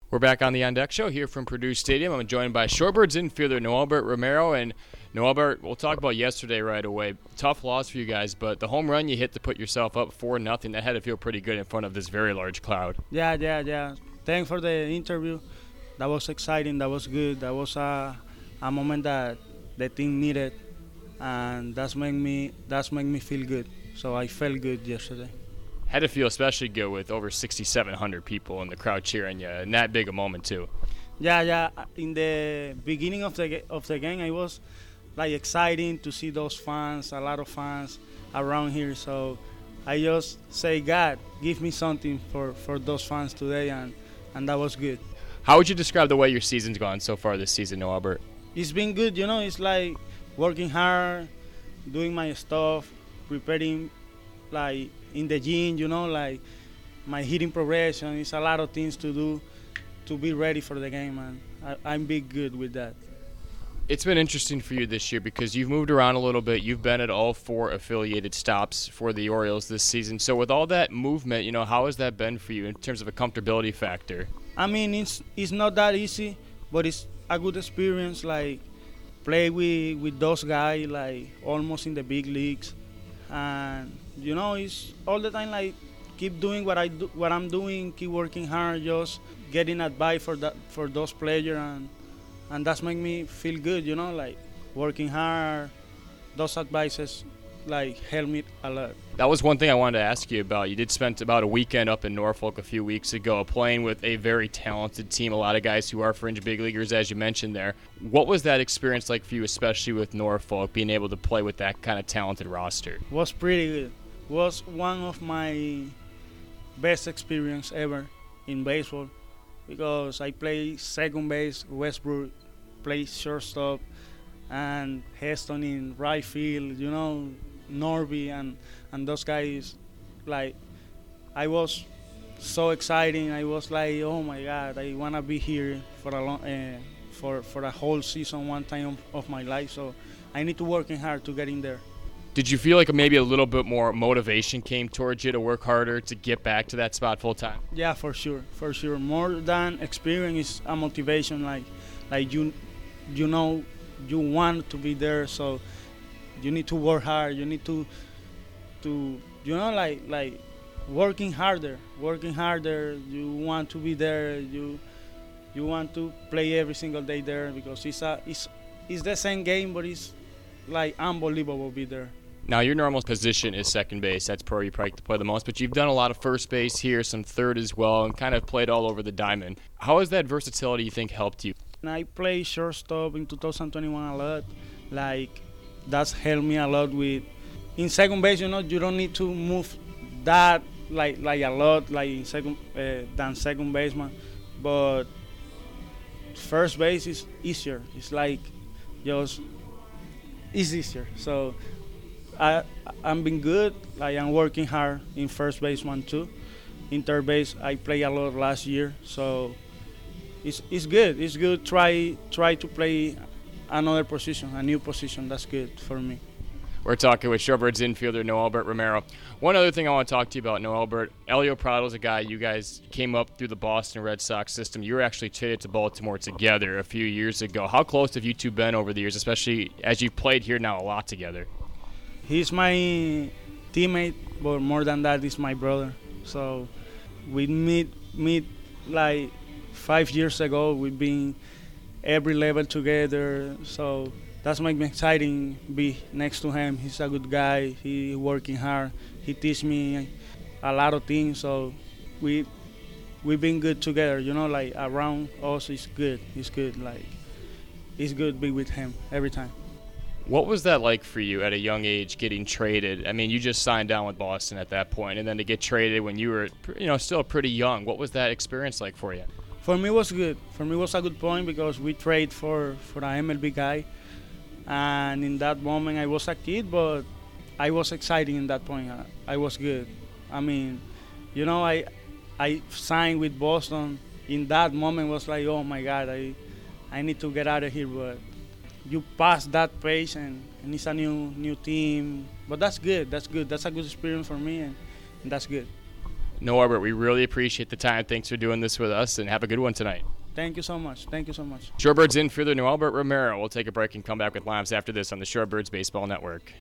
We're back on the On Deck Show here from Purdue Stadium. I'm joined by Shorebirds infielder Noelbert Romero. And Noelbert, we'll talk about yesterday right away. Tough loss for you guys, but the home run you hit to put yourself up 4-0, that had to feel pretty good in front of this very large crowd. Yeah. Thanks for the interview. That was exciting. That was good. That was a moment that the team needed, and that's make me feel good. So I felt good yesterday. Had to feel especially good with over 6,700 people in the crowd cheering you, and that big a moment too. Yeah. In the beginning of the game, I was like exciting to see those fans, a lot of fans around here. So I just say, God, give me something for those fans today, and that was good. How would you describe the way your season's gone so far this season, Noelbert? It's been good, you know. It's like working hard, doing my stuff, preparing like in the gym, you know, like my hitting progression. It's a lot of things to do to be ready for the game, and I'm big good with that. It's been interesting for you this year because you've moved around a little bit. You've been at all 4 affiliated stops for the Orioles this season. So with all that movement, how has that been for you in terms of a comfortability factor? I mean, it's not that easy, but it's a good experience. Like play with those guys, like almost in the big leagues, and it's all the time like keep doing what I'm doing, keep working hard, just getting advice for those players, and that's make me feel good. Like working hard, those advices like help me a lot. That was one thing I wanted to ask you about. You did spend about a weekend up in Norfolk a few weeks ago playing with a very talented team, a lot of guys who are fringe big leaguers, as you mentioned there. What was that experience like for you, especially with Norfolk, being able to play with that kind of talented roster? Was pretty good. Was one of my best experience ever in baseball because I played second base, Westbrook played shortstop, and Heston in right field, Norby and those guys. Like, I was so exciting. I was like, oh my God, I wanna be here for a long, for a whole season, one time of my life. So I need to working hard to get in there. Did you feel like maybe a little bit more motivation came towards you to work harder to get back to that spot full time? Yeah, for sure. More than experience is a motivation. Like you want to be there, so you need to work hard. You need to like working harder. You want to be there. You want to play every single day there because it's the same game, but it's like unbelievable to be there. Now, your normal position is second base. That's where you probably play the most, but you've done a lot of first base here, some third as well, and kind of played all over the diamond. How has that versatility, you think, helped you? I played shortstop in 2021 a lot. Like, that's helped me a lot with. In second base, you don't need to move that like a lot, like in than second baseman. But first base is easier. It's like just it's easier. So I'm been good. Like I'm working hard in first base one too. In third base, I played a lot last year, so it's good. It's good. Try to play another position, a new position. That's good for me. We're talking with Shorebirds infielder Noelbert Romero. One other thing I want to talk to you about, Noelbert. Elio Prado's a guy you guys came up through the Boston Red Sox system. You were actually traded to Baltimore together a few years ago. How close have you two been over the years, especially as you've played here now a lot together? He's my teammate, but more than that, he's my brother. So we meet like 5 years ago. We've been every level together. So that's make me exciting. Be next to him. He's a good guy. He working hard. He teach me a lot of things. So we've been good together. Like around us, it's good. It's good. Like it's good be with him every time. What was that like for you at a young age getting traded? I mean, you just signed down with Boston at that point, and then to get traded when you were, still pretty young. What was that experience like for you? For me, it was good. For me, it was a good point because we trade for an MLB guy, and in that moment, I was a kid, but I was excited in that point. I was good. I mean, I signed with Boston. In that moment, was like, oh my God, I need to get out of here, but you pass that page and it's a new team. But that's good. That's a good experience for me, and that's good. No, Albert, we really appreciate the time. Thanks for doing this with us, and have a good one tonight. Thank you so much. Thank you so much. Shorebirds infielder Noelbert Romero. We'll take a break and come back with Limes after this on the Shorebirds Baseball Network.